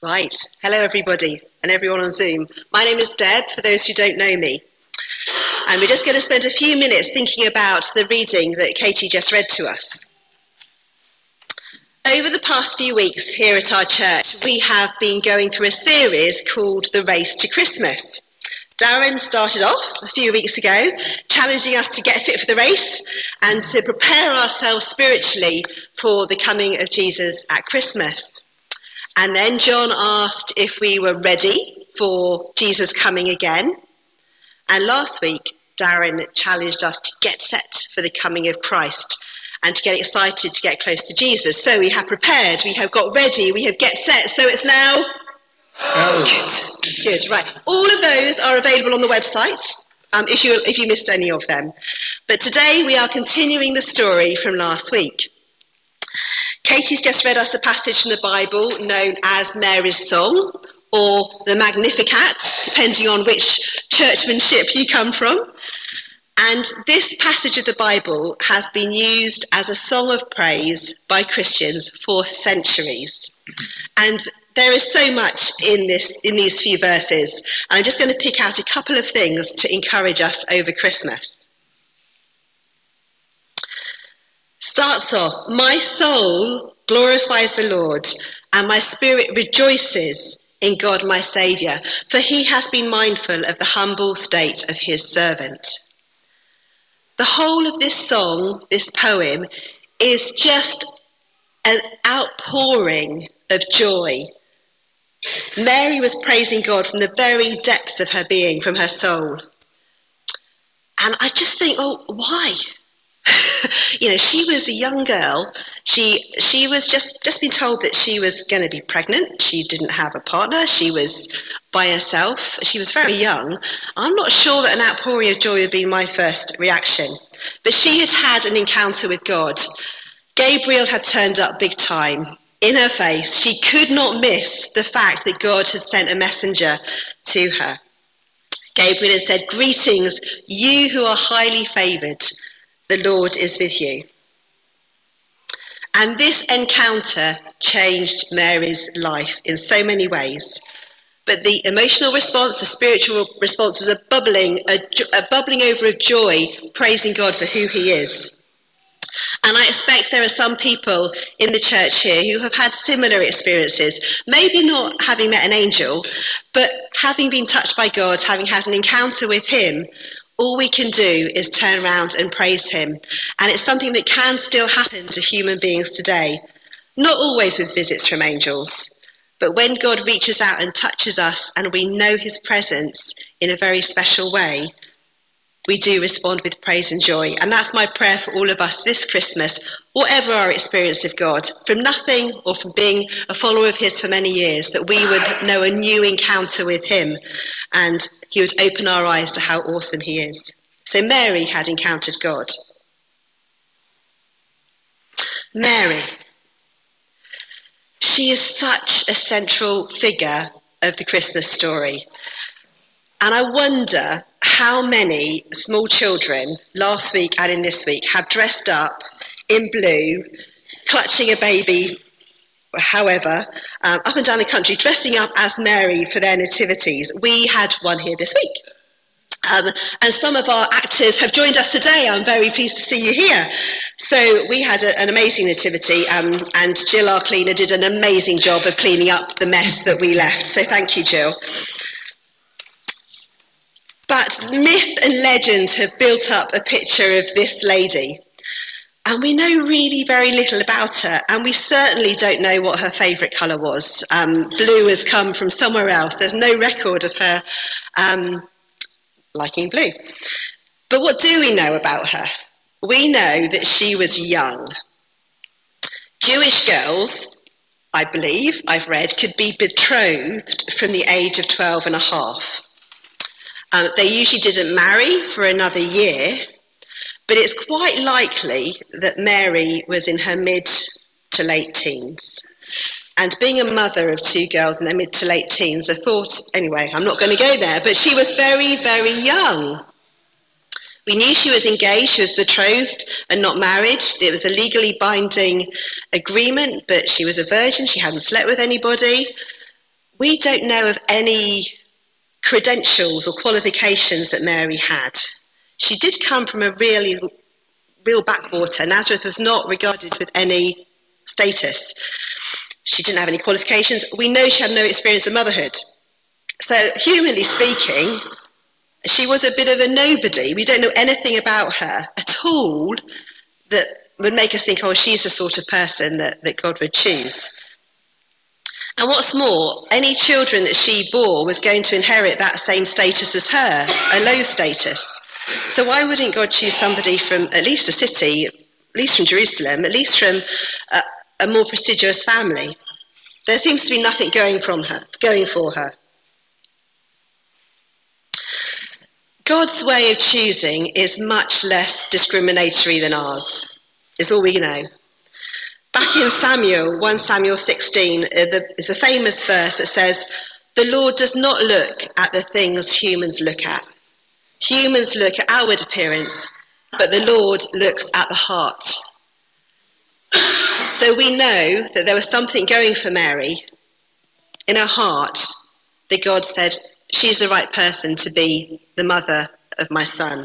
Right. Hello, everybody, and everyone on Zoom. My name is Deb, for those who don't know me. And we're just going to spend a few minutes thinking about the reading that Katie just read to us. Over the past few weeks here at our church, we have been going through a series called The Race to Christmas. Darren started off a few weeks ago, challenging us to get fit for the race and to prepare ourselves spiritually for the coming of Jesus at Christmas. And then John asked if we were ready for Jesus coming again. And last week, Darren challenged us to get set for the coming of Christ and to get excited to get close to Jesus. So we have prepared, we have got ready, we have get set. So it's now... Good, right. All of those are available on the website if you missed any of them. But today we are continuing the story from last week. Katie's just read us a passage from the Bible known as Mary's Song, or the Magnificat, depending on which churchmanship you come from. And this passage of the Bible has been used as a song of praise by Christians for centuries. And there is so much in these few verses. And I'm just going to pick out a couple of things to encourage us over Christmas. Starts off, my soul glorifies the Lord, and my spirit rejoices in God my Saviour, for he has been mindful of the humble state of his servant. The whole of this song, this poem, is just an outpouring of joy. Mary was praising God from the very depths of her being, from her soul. And I just think, why? She was a young girl. She was just been told that she was going to be pregnant. She didn't have a partner. She was by herself. She was very young. I'm not sure that an outpouring of joy would be my first reaction. But she had had an encounter with God. Gabriel had turned up big time. In her face, she could not miss the fact that God had sent a messenger to her. Gabriel had said, "Greetings, you who are highly favoured. The Lord is with you." And this encounter changed Mary's life in so many ways. But the emotional response, the spiritual response, was a bubbling over of joy, praising God for who he is. And I expect there are some people in the church here who have had similar experiences, maybe not having met an angel, but having been touched by God, having had an encounter with him. All we can do is turn around and praise him. And it's something that can still happen to human beings today. Not always with visits from angels, but when God reaches out and touches us and we know his presence in a very special way, we do respond with praise and joy. And that's my prayer for all of us this Christmas, whatever our experience of God, from nothing or from being a follower of his for many years, that we would know a new encounter with him and he would open our eyes to how awesome he is. So Mary had encountered God. Mary. She is such a central figure of the Christmas story. And I wonder how many small children last week and in this week have dressed up in blue, clutching a baby, however, up and down the country, dressing up as Mary for their nativities. We had one here this week. And some of our actors have joined us today. I'm very pleased to see you here. So we had an amazing nativity, and Jill, our cleaner, did an amazing job of cleaning up the mess that we left. So thank you, Jill. But myth and legend have built up a picture of this lady. And we know really very little about her. And we certainly don't know what her favourite colour was. Blue has come from somewhere else. There's no record of her liking blue. But what do we know about her? We know that she was young. Jewish girls, I believe, I've read, could be betrothed from the age of 12 and a half. They usually didn't marry for another year, but it's quite likely that Mary was in her mid to late teens. And being a mother of two girls in their mid to late teens, I thought, anyway, I'm not going to go there, but she was very, very young. We knew she was engaged, she was betrothed and not married. It was a legally binding agreement, but she was a virgin, she hadn't slept with anybody. We don't know of any credentials or qualifications that Mary had. She did come from a real backwater. Nazareth was not regarded with any status. She didn't have any qualifications. We know she had no experience of motherhood. So, humanly speaking, she was a bit of a nobody. We don't know anything about her at all that would make us think, oh, she's the sort of person that God would choose. And what's more, any children that she bore was going to inherit that same status as her, a low status. So why wouldn't God choose somebody from at least a city, at least from Jerusalem, at least from a more prestigious family? There seems to be nothing going for her. God's way of choosing is much less discriminatory than ours, is all we know. Back in Samuel, 1 Samuel 16, is a famous verse that says, "The Lord does not look at the things humans look at. Humans look at outward appearance, but the Lord looks at the heart." So we know that there was something going for Mary in her heart, that God said, she's the right person to be the mother of my son.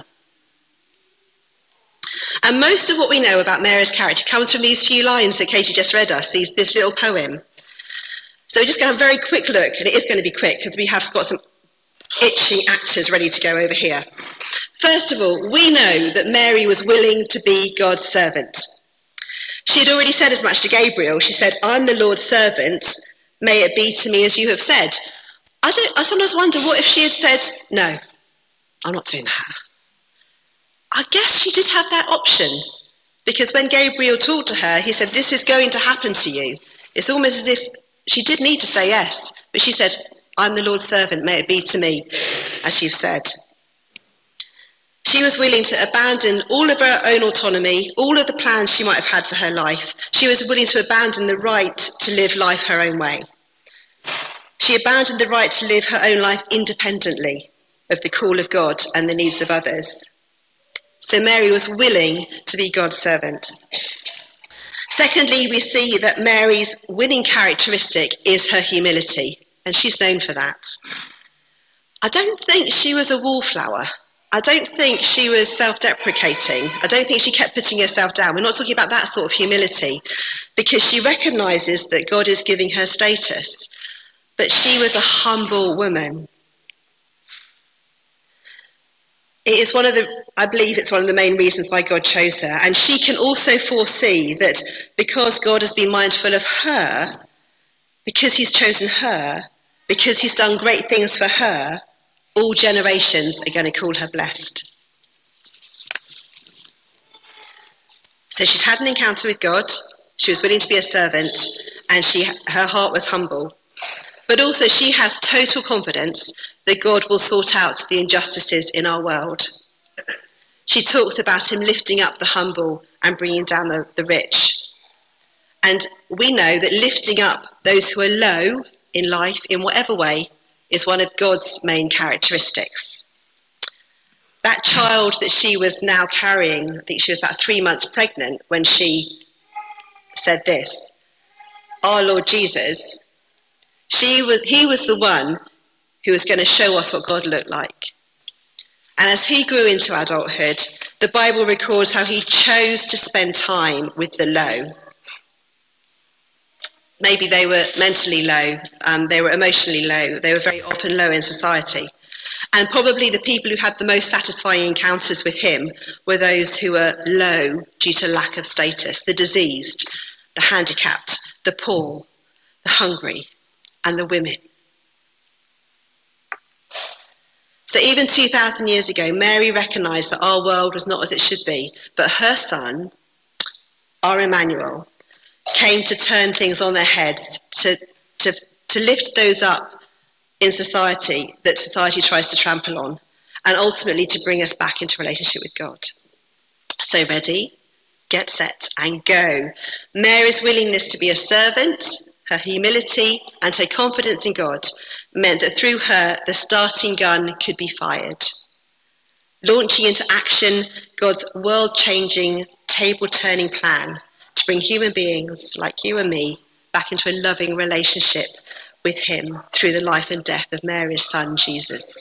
And most of what we know about Mary's character comes from these few lines that Katie just read us, this little poem. So we're just going to have a very quick look, and it is going to be quick because we have got some itchy actors ready to go over here. First of all, we know that Mary was willing to be God's servant. She had already said as much to Gabriel. She said, "I'm the Lord's servant, may it be to me as you have said." I sometimes wonder, what if she had said, "No, I'm not doing that." I guess she did have that option, because when Gabriel talked to her, he said, "This is going to happen to you." It's almost as if she did need to say yes, but she said, "I'm the Lord's servant, may it be to me, as you've said." She was willing to abandon all of her own autonomy, all of the plans she might have had for her life. She was willing to abandon the right to live life her own way. She abandoned the right to live her own life independently of the call of God and the needs of others. So Mary was willing to be God's servant. Secondly, we see that Mary's winning characteristic is her humility, and she's known for that. I don't think she was a wallflower. I don't think she was self-deprecating. I don't think she kept putting herself down. We're not talking about that sort of humility, because she recognises that God is giving her status. But she was a humble woman. I believe it's one of the main reasons why God chose her. And she can also foresee that because God has been mindful of her, because he's chosen her, because he's done great things for her, all generations are going to call her blessed. So she's had an encounter with God, she was willing to be a servant, and her heart was humble. But also she has total confidence that God will sort out the injustices in our world. She talks about him lifting up the humble and bringing down the rich. And we know that lifting up those who are low in life, in whatever way, is one of God's main characteristics. That child that she was now carrying, I think she was about 3 months pregnant when she said this, our Lord Jesus, he was the one who was going to show us what God looked like. And as he grew into adulthood, the Bible records how he chose to spend time with the low. Maybe they were mentally low, they were emotionally low, they were very often low in society. And probably the people who had the most satisfying encounters with him were those who were low due to lack of status, the diseased, the handicapped, the poor, the hungry, and the women. So even 2,000 years ago, Mary recognised that our world was not as it should be, but her son, our Emmanuel, came to turn things on their heads, to lift those up in society that society tries to trample on, and ultimately to bring us back into relationship with God. So ready, get set, and go. Mary's willingness to be a servant, her humility, and her confidence in God meant that through her, the starting gun could be fired, launching into action God's world-changing, table-turning plan to bring human beings like you and me back into a loving relationship with him through the life and death of Mary's son, Jesus.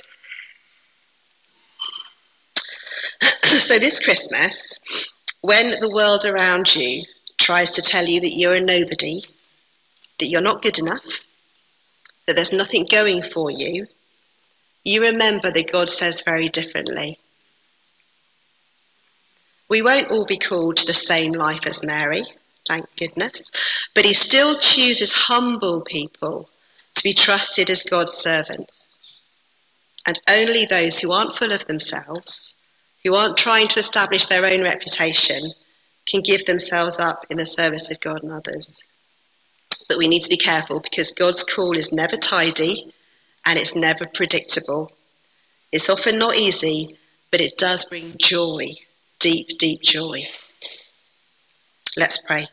So this Christmas, when the world around you tries to tell you that you're a nobody, that you're not good enough, that there's nothing going for you, you remember that God says very differently. We won't all be called to the same life as Mary, thank goodness, but he still chooses humble people to be trusted as God's servants. And only those who aren't full of themselves, who aren't trying to establish their own reputation, can give themselves up in the service of God and others. But we need to be careful, because God's call is never tidy and it's never predictable. It's often not easy, but it does bring joy, deep, deep joy. Let's pray.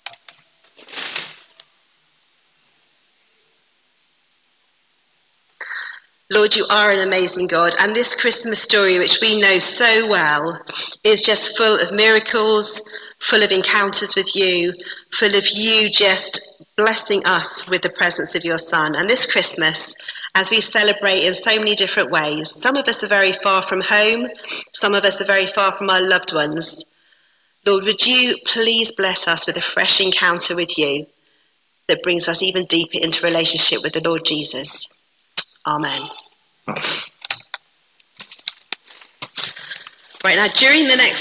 Lord, you are an amazing God, and this Christmas story, which we know so well, is just full of miracles, full of encounters with you, full of you just blessing us with the presence of your Son. And this Christmas, as we celebrate in so many different ways, some of us are very far from home, some of us are very far from our loved ones. Lord, would you please bless us with a fresh encounter with you that brings us even deeper into relationship with the Lord Jesus. Amen. Right, now during the next